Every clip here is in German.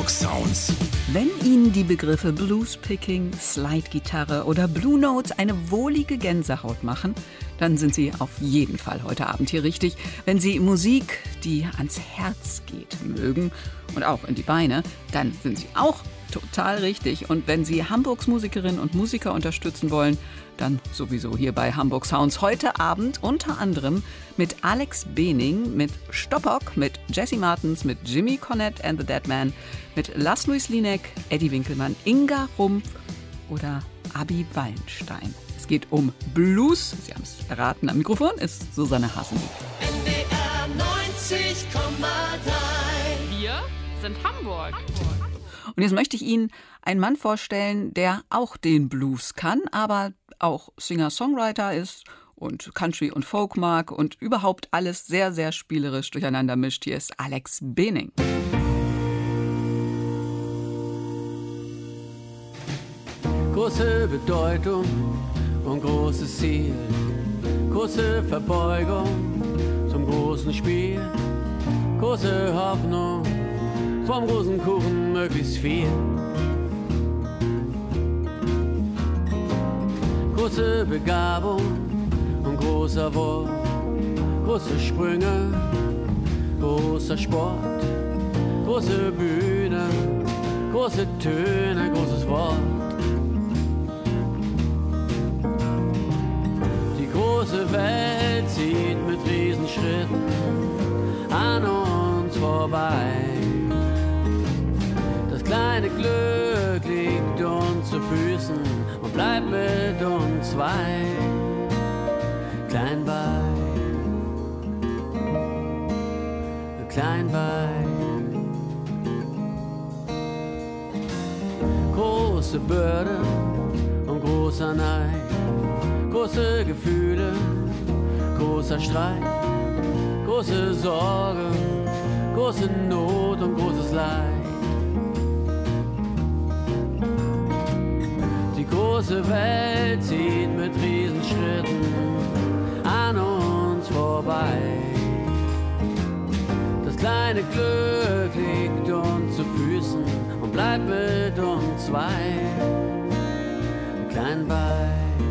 Hamburg Sounds. Wenn Ihnen die Begriffe Bluespicking, Slide-Gitarre oder Blue Notes eine wohlige Gänsehaut machen, dann sind Sie auf jeden Fall heute Abend hier richtig. Wenn Sie Musik, die ans Herz geht, mögen und auch in die Beine, dann sind Sie auch total richtig. Und wenn Sie Hamburgs Musikerinnen und Musiker unterstützen wollen, dann sowieso hier bei Hamburg Sounds. Heute Abend unter anderem mit Alex Bening, mit Stoppock, mit Jesse Martens, mit Jimmy Cornette and the Deadman, mit Lars-Louis Lineck, Eddie Winkelmann, Inga Rumpf oder Abi Wallenstein. Es geht um Blues. Sie haben es erraten, am Mikrofon ist Susanne Hasenlieb. NDR 90,3. Wir sind Hamburg. Und jetzt möchte ich Ihnen einen Mann vorstellen, der auch den Blues kann, aber auch Singer-Songwriter ist und Country und Folk mag und überhaupt alles sehr, sehr spielerisch durcheinander mischt. Hier ist Alex Bening. Große Bedeutung und großes Ziel, große Verbeugung zum großen Spiel, große Hoffnung, vom großen Kuchen möglichst viel. Große Begabung und großer Wurf, große Sprünge, großer Sport, große Bühne, große Töne, großes Wort. Die große Welt zieht mit Riesenschritten an uns vorbei. Das kleine Glück liegt uns zu Füßen und bleibt mit uns zwei. Klein bei. Große Bürde und großer Neid, große Gefühle, großer Streit, große Sorge, große Not und großes Leid. Die große Welt zieht mit Riesenschritten an uns vorbei. Das kleine Glück liegt uns zu Füßen und bleibt mit uns zwei. Klein bei.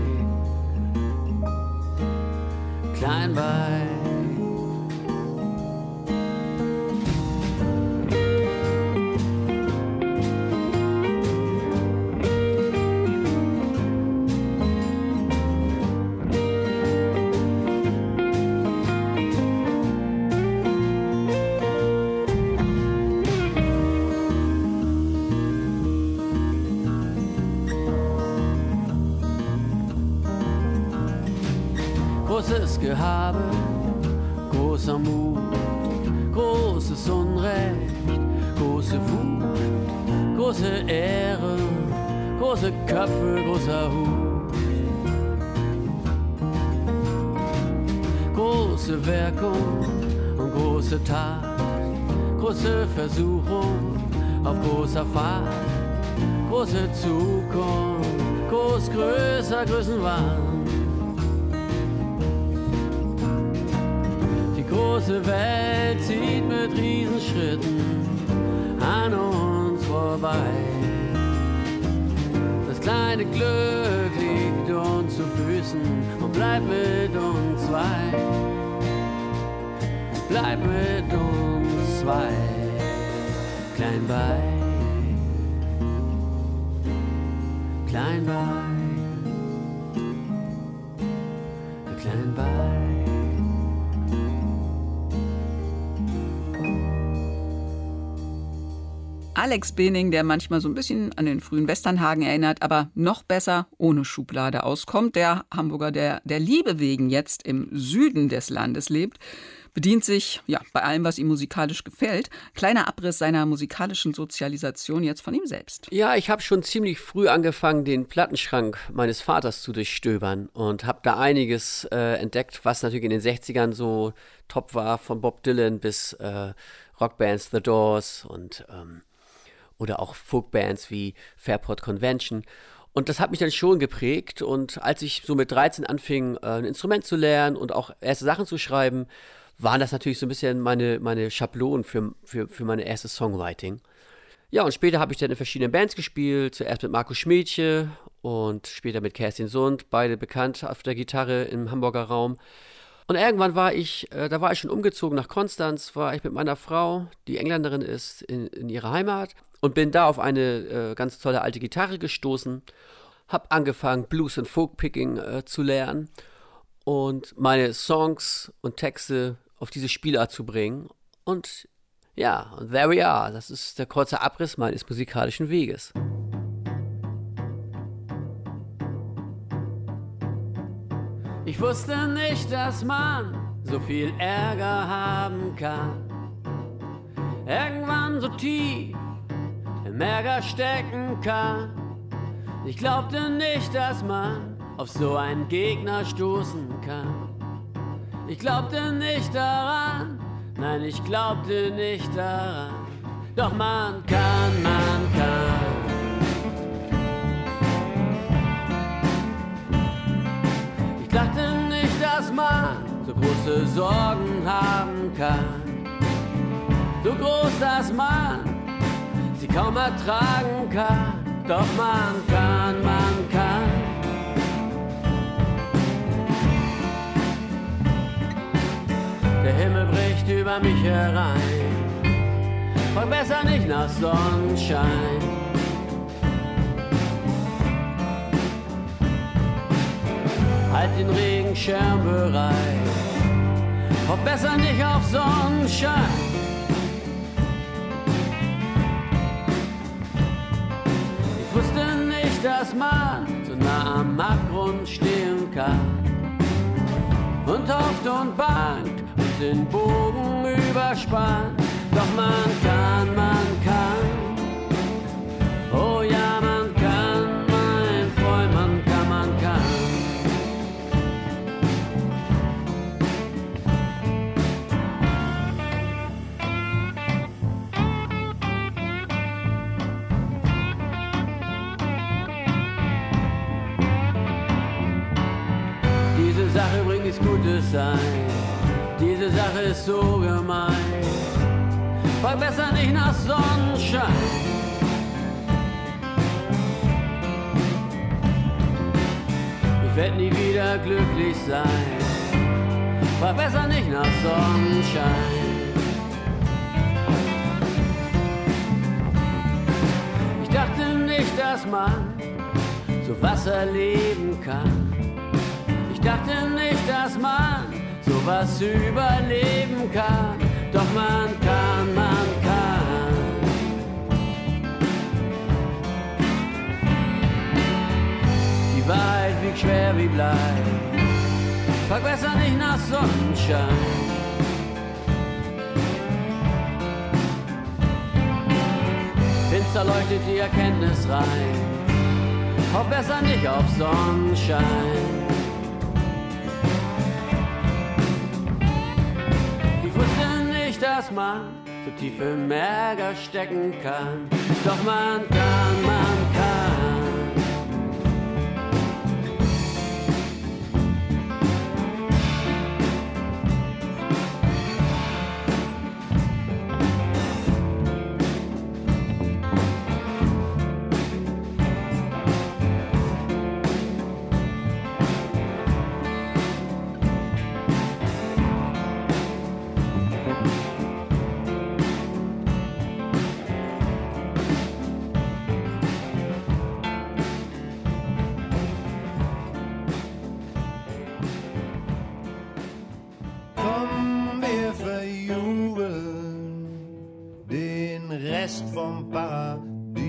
Großes Gehabe, großer Mut, großes Unrecht, große Wut, große Ehre, große Köpfe, großer Hut. Große Wirkung und große Tat, große Versuchung auf großer Fahrt, große Zukunft, groß, größer, Größenwahn. Die große Welt zieht mit Riesenschritten an uns vorbei. Das kleine Glück liegt uns zu Füßen und bleibt mit uns zwei. Bleib mit uns zwei. Klein bei. Klein bei. Alex Bening, der manchmal so ein bisschen an den frühen Westernhagen erinnert, aber noch besser ohne Schublade auskommt. Der Hamburger, der Liebe wegen jetzt im Süden des Landes lebt, bedient sich bei allem, was ihm musikalisch gefällt. Kleiner Abriss seiner musikalischen Sozialisation jetzt von ihm selbst. Ja, ich habe schon ziemlich früh angefangen, den Plattenschrank meines Vaters zu durchstöbern und habe da einiges entdeckt, was natürlich in den 60ern so top war, von Bob Dylan bis Rockbands, The Doors und oder auch Folkbands wie Fairport Convention. Und das hat mich dann schon geprägt. Und als ich so mit 13 anfing, ein Instrument zu lernen und auch erste Sachen zu schreiben, waren das natürlich so ein bisschen meine Schablonen für meine erste Songwriting. Ja, und später habe ich dann in verschiedenen Bands gespielt. Zuerst mit Marco Schmiedche und später mit Kerstin Sund, beide bekannt auf der Gitarre im Hamburger Raum. Und irgendwann war ich schon umgezogen nach Konstanz, war ich mit meiner Frau, die Engländerin ist, in ihrer Heimat und bin da auf eine ganz tolle alte Gitarre gestoßen, habe angefangen Blues und Folk-Picking zu lernen und meine Songs und Texte auf diese Spielart zu bringen. Und ja, und there we are, das ist der kurze Abriss meines musikalischen Weges. Ich wusste nicht, dass man so viel Ärger haben kann. Irgendwann so tief im Ärger stecken kann. Ich glaubte nicht, dass man auf so einen Gegner stoßen kann. Ich glaubte nicht daran, nein, ich glaubte nicht daran. Doch man kann, man kann. Ich dachte nicht, dass man so große Sorgen haben kann. So groß, dass man sie kaum ertragen kann. Doch man kann, man kann. Der Himmel bricht über mich herein. Frag besser nicht nach Sonnenschein. Halt den Regenschirm bereit. Hoff besser nicht auf Sonnenschein. Ich wusste nicht, dass man so nah am Abgrund stehen kann. Und hofft und bangt und den Bogen überspannt. Doch man kann, man kann. Oh ja, man kann, mein Freund, man kann, man kann. Diese Sache bringt nichts Gutes ein. Diese Sache ist so gemein. Frag besser nicht nach Sonnenschein. Ich werd nie wieder glücklich sein. Frag besser nicht nach Sonnenschein. Ich dachte nicht, dass man so was erleben kann. Ich dachte nicht, dass man sowas überleben kann. Doch man kann, man kann. Die Wahrheit wiegt schwer wie Blei. Frag besser nicht nach Sonnenschein. Finster leuchtet die Erkenntnis rein. Hoff besser nicht auf Sonnenschein. Dass man so tief im Ärger stecken kann. Doch man kann, man kann. Vom Paradies.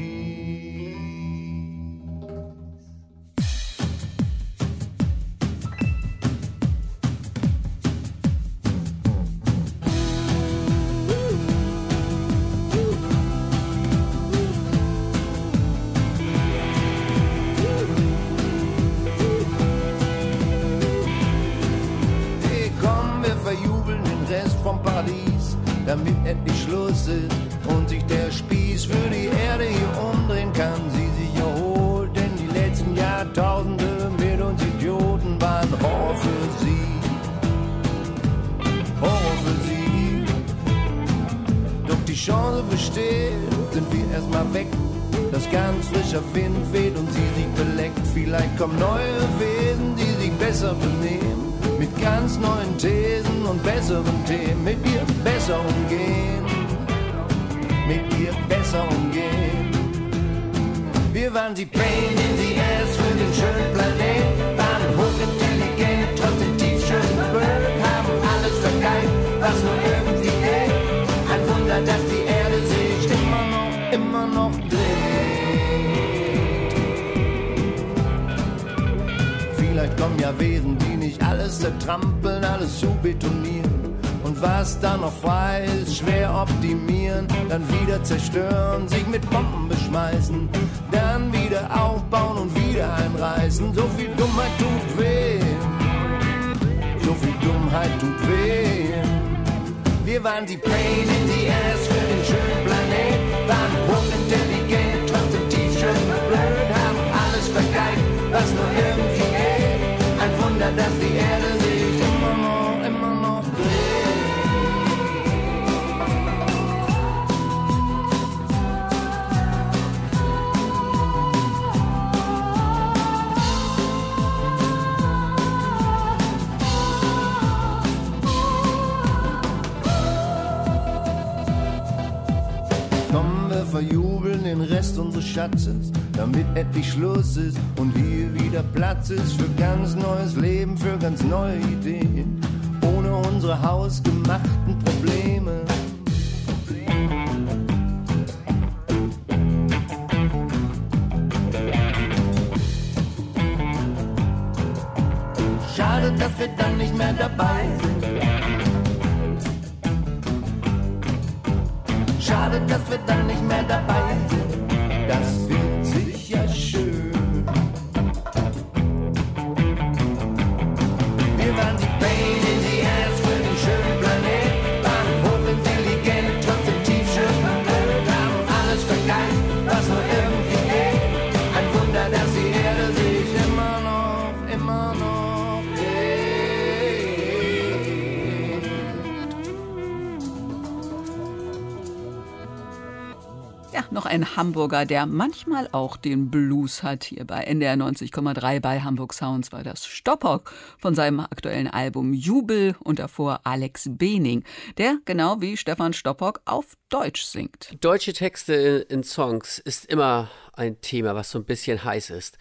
Hey, komm, wir verjubeln den Rest vom Paradies, damit endlich Schluss ist und sich der Spieß für die Erde hier umdrehen kann. Sie sich erholt, denn die letzten Jahrtausende mit uns Idioten waren Horror für sie. Horror für sie. Doch die Chance besteht, sind wir erstmal weg. Dass ganz frischer Wind weht und sie sich beleckt. Vielleicht kommen neue Wesen, die sich besser benehmen. Mit ganz neuen Thesen und besseren Themen. Mit ihr besser umgehen. Mit ihr besser umgehen. Wir waren die Pain in the Ass für den schönen Planet. Waren hochintelligent, trotzdem tief schön blöd. Haben alles vergeigt, was nur irgendwie geht. Ein Wunder, dass die Erde sich immer noch dreht. Vielleicht kommen ja Wesen, die nicht alles zertrampeln, alles zu betonieren. Und was da noch frei ist, schwer optimieren. Dann wieder zerstören, sich mit Bomben beschmeißen. Dann wieder aufbauen und wieder einreißen. So viel Dummheit tut weh. So viel Dummheit tut weh. Wir waren die Pain in the Ass für den schönen Planet. Waren hochintelligent, trotzdem tief schön blöd. Haben alles vergeigt, was nur irgendwie geht. Ein Wunder, dass die Erde sich immer noch dreht. Verjubeln den Rest unseres Schatzes, damit endlich Schluss ist und hier wieder Platz ist für ganz neues Leben, für ganz neue Ideen, ohne unsere hausgemachten Probleme. Schade, dass wir dann nicht mehr dabei sind. Schade, dass wir dann nicht mehr dabei sind. Das wird sicher schön. Wir waren die Pain in the Ass für den schönen Planet. Waren hochintelligent, trotzdem tief schön blöd. Haben alles vergeigt, was nur irgendwie geht. Ein Wunder, dass die Erde sich immer noch Ja, noch ein Hamburger, der manchmal auch den Blues hat. Hier bei NDR 90,3 bei Hamburg Sounds war das Stoppock von seinem aktuellen Album Jubel und davor Alex Bening, der genau wie Stefan Stoppock auf Deutsch singt. Deutsche Texte in Songs ist immer ein Thema, was so ein bisschen heiß ist.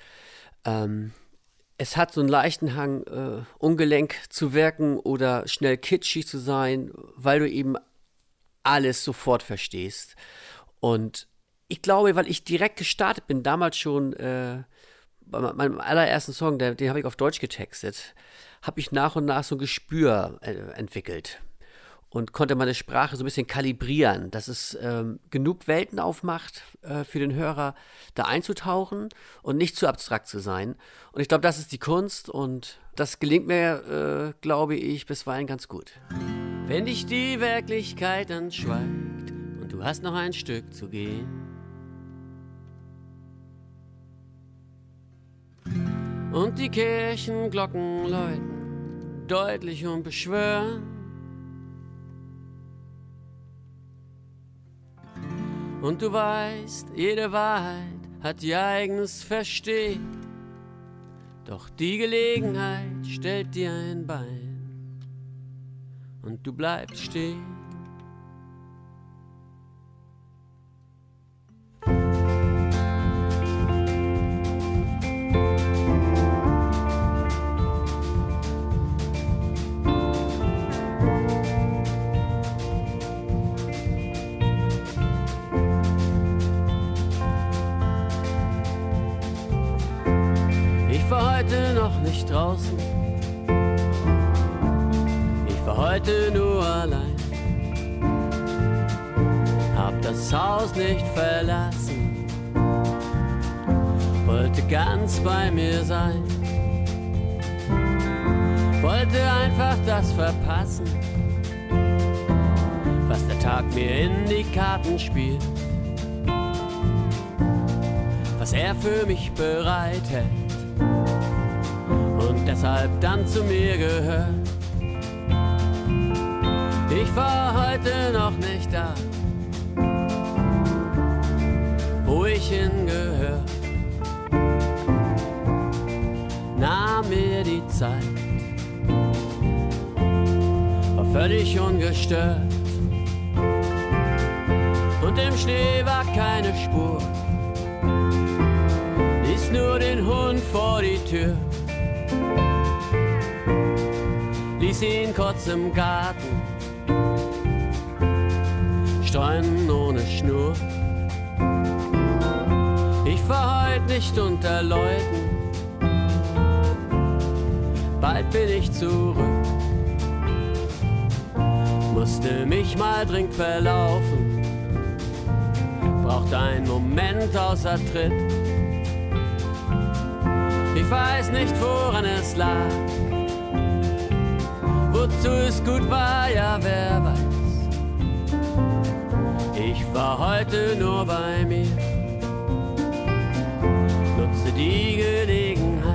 Es hat so einen leichten Hang, ungelenk zu wirken oder schnell kitschig zu sein, weil du eben alles sofort verstehst. Und ich glaube, weil ich direkt gestartet bin, damals schon bei meinem allerersten Song, den habe ich auf Deutsch getextet, habe ich nach und nach so ein Gespür entwickelt und konnte meine Sprache so ein bisschen kalibrieren, dass es genug Welten aufmacht für den Hörer, da einzutauchen und nicht zu abstrakt zu sein. Und ich glaube, das ist die Kunst und das gelingt mir, glaube ich, bisweilen ganz gut. Wenn dich die Wirklichkeit anschweigt, du hast noch ein Stück zu gehen. Und die Kirchenglocken läuten deutlich und beschwören. Und du weißt, jede Wahrheit hat ihr eigenes Verstehen. Doch die Gelegenheit stellt dir ein Bein und du bleibst stehen. Ich war heute noch nicht draußen, ich war heute nur allein, hab das Haus nicht verlassen, wollte ganz bei mir sein, wollte einfach das verpassen, was der Tag mir in die Karten spielt, was er für mich bereitet. Und deshalb dann zu mir gehört. Ich war heute noch nicht da, nicht hingehört. Nahm mir die Zeit, war völlig ungestört. Und im Schnee war keine Spur, ließ nur den Hund vor die Tür. Ließ ihn kurz im Garten streuen ohne Schnur. Ich war heut nicht unter Leuten, bald bin ich zurück. Musste mich mal dringend verlaufen, brauchte einen Moment außer Tritt. Ich weiß nicht, woran es lag, wozu es gut war, ja wer weiß. Ich war heute nur bei mir, nutze die Gelegenheit.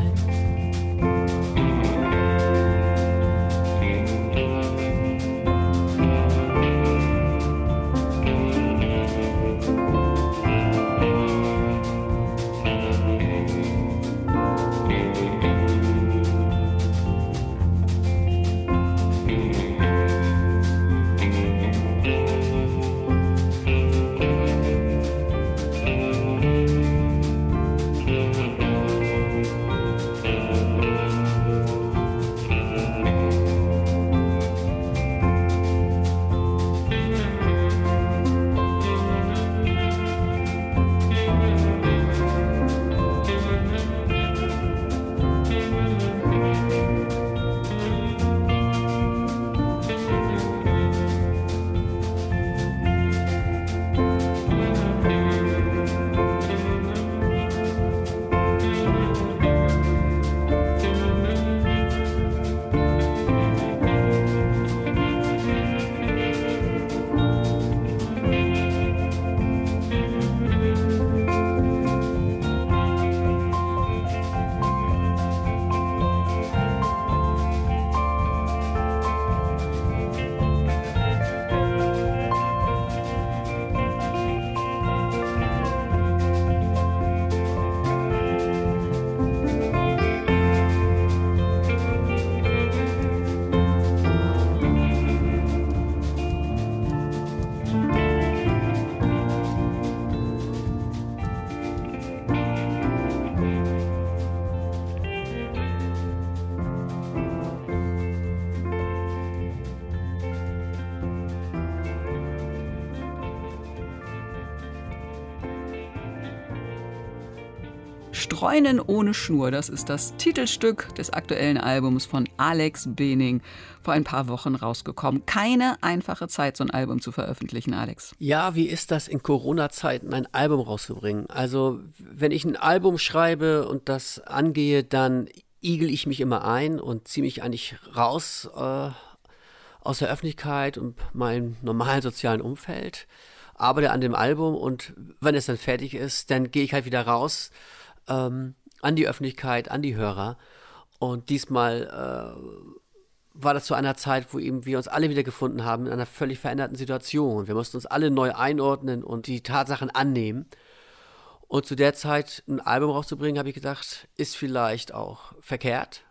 Streunen ohne Schnur, das ist das Titelstück des aktuellen Albums von Alex Bening, vor ein paar Wochen rausgekommen. Keine einfache Zeit, so ein Album zu veröffentlichen, Alex. Ja, wie ist das in Corona-Zeiten, ein Album rauszubringen? Also, wenn ich ein Album schreibe und das angehe, dann igel ich mich immer ein und ziehe mich eigentlich raus aus der Öffentlichkeit und meinem normalen sozialen Umfeld, arbeite an dem Album und wenn es dann fertig ist, dann gehe ich halt wieder raus an die Öffentlichkeit, an die Hörer. Und diesmal war das zu einer Zeit, wo eben wir uns alle wieder gefunden haben in einer völlig veränderten Situation. Wir mussten uns alle neu einordnen und die Tatsachen annehmen. Und zu der Zeit ein Album rauszubringen, habe ich gedacht, ist vielleicht auch verkehrt.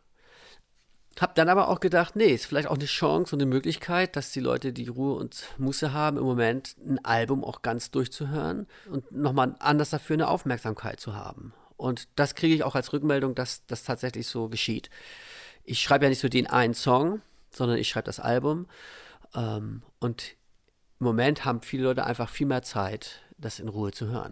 Hab dann aber auch gedacht, nee, ist vielleicht auch eine Chance und eine Möglichkeit, dass die Leute, die Ruhe und Muße haben, im Moment ein Album auch ganz durchzuhören und nochmal anders dafür eine Aufmerksamkeit zu haben. Und das kriege ich auch als Rückmeldung, dass das tatsächlich so geschieht. Ich schreibe ja nicht so den einen Song, sondern ich schreibe das Album. Und im Moment haben viele Leute einfach viel mehr Zeit, das in Ruhe zu hören.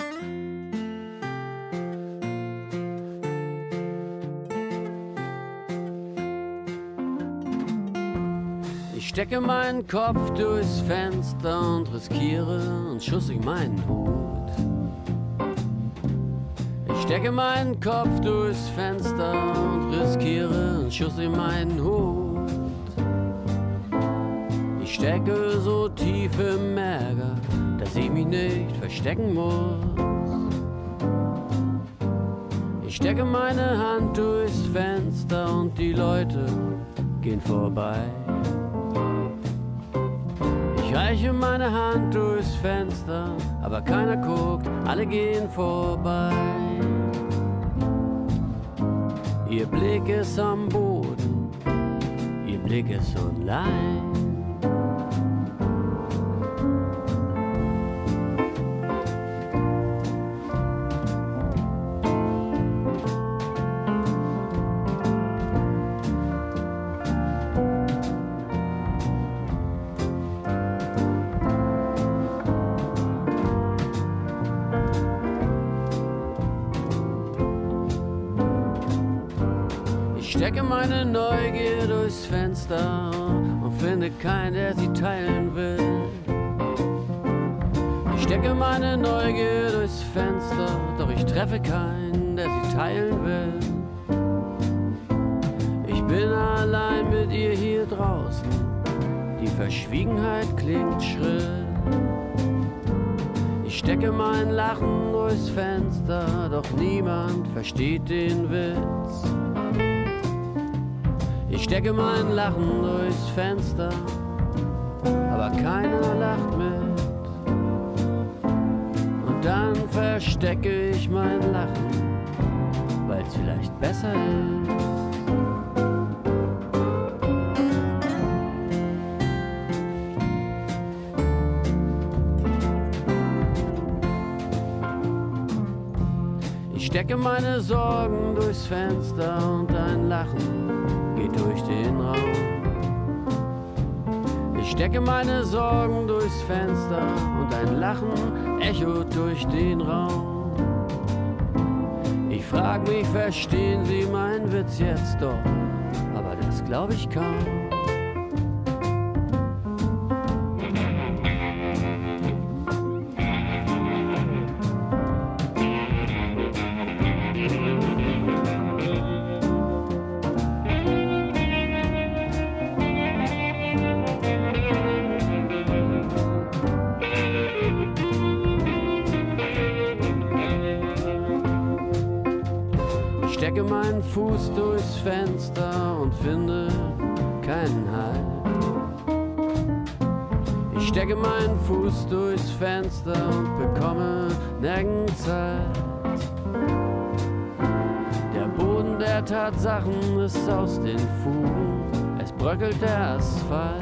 Ich stecke meinen Kopf durchs Fenster und riskiere und schuss ich meinen Hut. Ich stecke meinen Kopf durchs Fenster und riskiere und schuss ich meinen Hut. Ich stecke so tief im Ärger, dass ich mich nicht verstecken muss. Ich stecke meine Hand durchs Fenster und die Leute gehen vorbei. Ich reiche meine Hand durchs Fenster, aber keiner guckt, alle gehen vorbei. Ihr Blick ist am Boden, ihr Blick ist online. Ich stecke meine Neugier durchs Fenster und finde keinen, der sie teilen will. Ich stecke meine Neugier durchs Fenster, doch ich treffe keinen, der sie teilen will. Ich bin allein mit ihr hier draußen, die Verschwiegenheit klingt schrill. Ich stecke mein Lachen durchs Fenster, doch niemand versteht den Witz. Ich stecke mein Lachen durchs Fenster, aber keiner lacht mit. Und dann verstecke ich mein Lachen, weil's vielleicht besser ist. Ich stecke meine Sorgen durchs Fenster und dein Lachen geht durch den Raum. Ich stecke meine Sorgen durchs Fenster und ein Lachen echot durch den Raum. Ich frag mich, verstehen Sie meinen Witz jetzt doch? Aber das glaub ich kaum. Ich stecke meinen Fuß durchs Fenster und finde keinen Halt. Ich stecke meinen Fuß durchs Fenster und bekomme nirgends Halt. Der Boden der Tatsachen ist aus den Fugen, es bröckelt der Asphalt.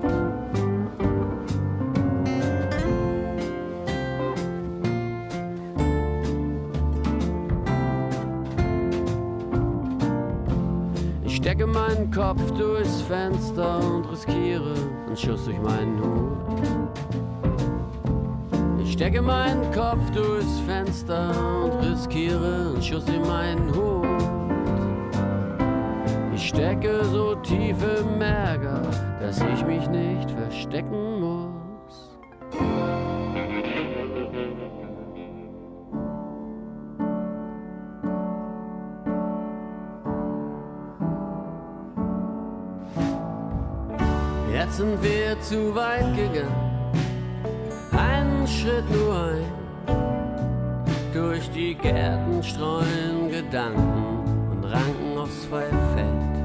Ich stecke meinen Kopf durchs Fenster und riskiere einen Schuss durch meinen Hut. Ich stecke meinen Kopf durchs Fenster und riskiere einen Schuss in meinen Hut. Ich stecke so tief im Ärger, dass ich mich nicht verstecken muss. Jetzt sind wir zu weit gegangen, einen Schritt nur ein. Durch die Gärten streuen Gedanken und ranken aufs freie Feld.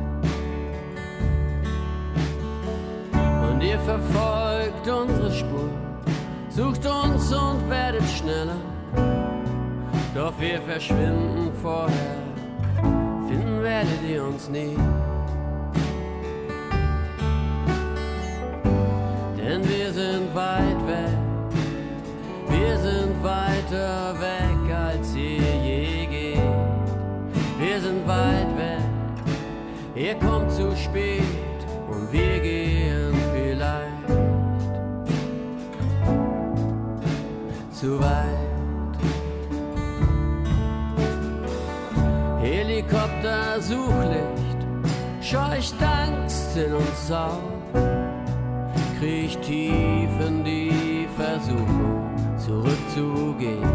Und ihr verfolgt unsere Spur, sucht uns und werdet schneller. Doch wir verschwinden vorher, finden werdet ihr uns nie. Denn wir sind weit weg, wir sind weiter weg, als ihr je geht. Wir sind weit weg, ihr kommt zu spät und wir gehen vielleicht zu weit. Helikopter, Suchlicht, scheucht Angst in uns auf. Kriecht tief in die Versuchung, zurückzugehen.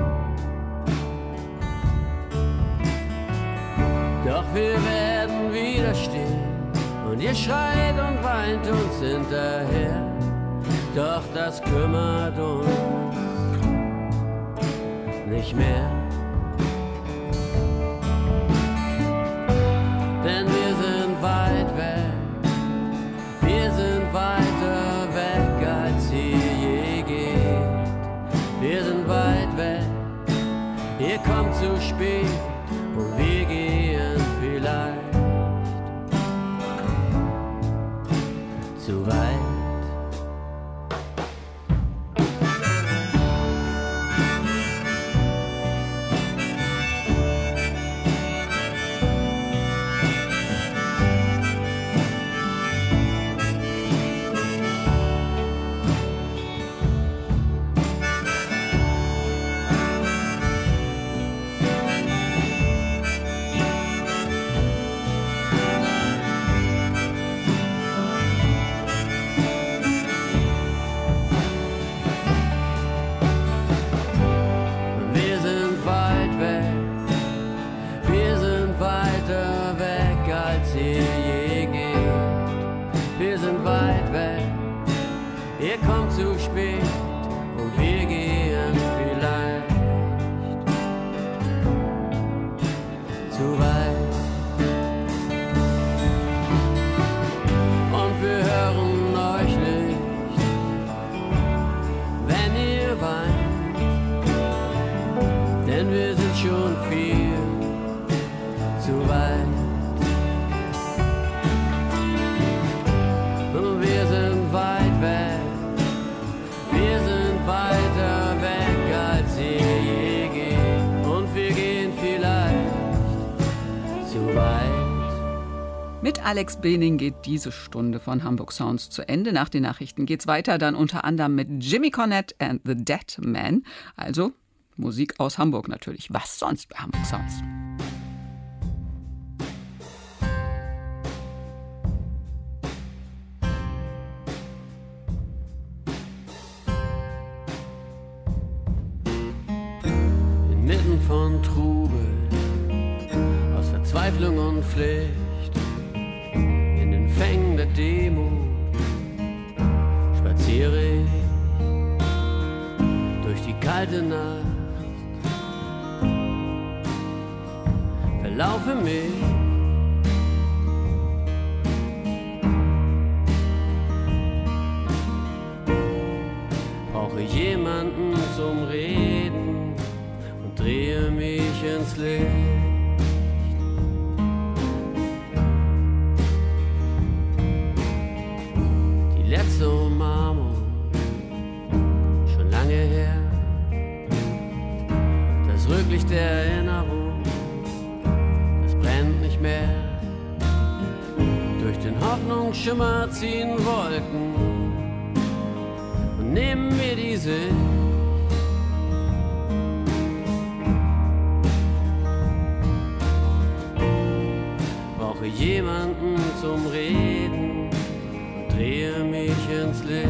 Doch wir werden widerstehen und ihr schreit und weint uns hinterher. Doch das kümmert uns nicht mehr. Denn wir sind weit weg, wir sind weiter weg als ihr zu weit. Mit Alex Bening geht diese Stunde von Hamburg Sounds zu Ende. Nach den Nachrichten geht's weiter, dann unter anderem mit Jimmy Cornette and the Dead Man. Also Musik aus Hamburg natürlich. Was sonst bei Hamburg Sounds? Inmitten von Trubel, aus Verzweiflung und Pflicht, in den Fängen der Demut spaziere ich durch die kalte Nacht, verlaufe mich brauche jemanden zum Reden und drehe mich ins Licht. Letzte Umarmung, schon lange her. Das Rücklicht der Erinnerung, das brennt nicht mehr. Durch den Hoffnungsschimmer ziehen Wolken und nehmen mir die Sicht. Brauche jemanden zum Reden, drehe mich ins Licht.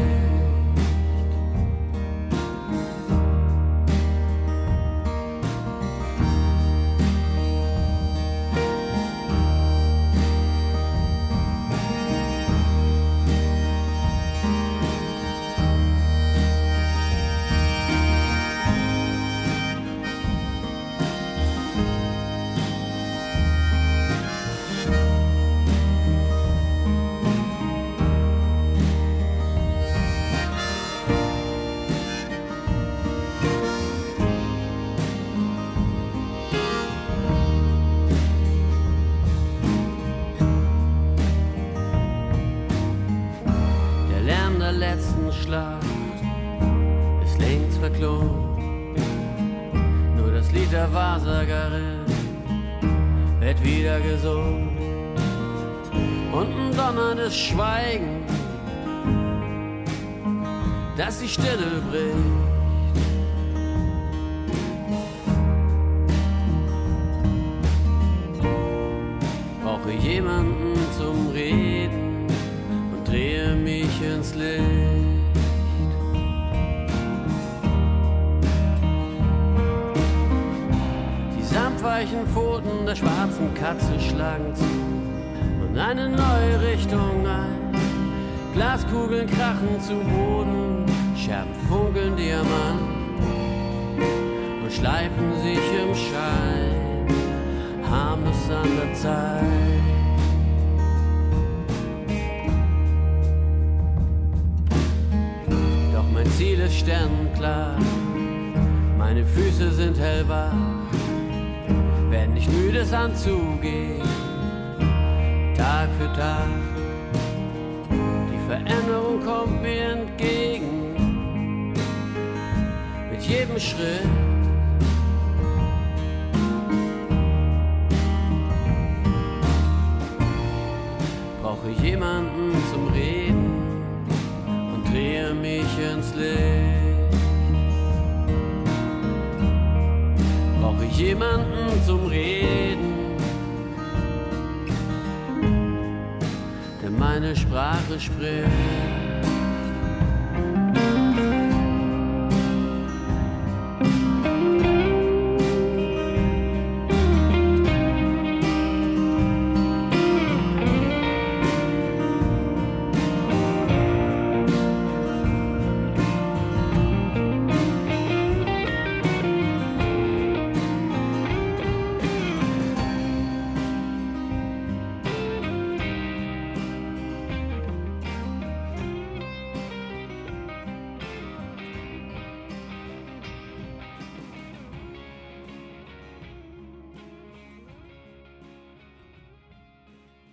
Schlacht ist längst verklungen. Nur das Lied der Wahrsagerin wird wieder gesungen. Und ein donnerndes Schweigen, das die Stille bricht. Brauche jemanden zum Reden und drehe mich ins Licht. Weichen Pfoten der schwarzen Katze schlagen zu und eine neue Richtung ein. Glaskugeln krachen zu Boden, Scherben funkeln Diamant und schleifen sich im Schein, harmlos an der Zeit. Doch mein Ziel ist sternenklar, meine Füße sind hellwach, werden nicht müde es anzugehen, Tag für Tag. Die Veränderung kommt mir entgegen mit jedem Schritt. Brauche jemanden zum Reden und drehe mich ins Licht. Brauche jemanden zum Reden, der meine Sprache spricht.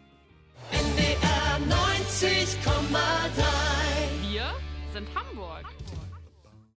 NDR 90,3. Wir sind Hamburg.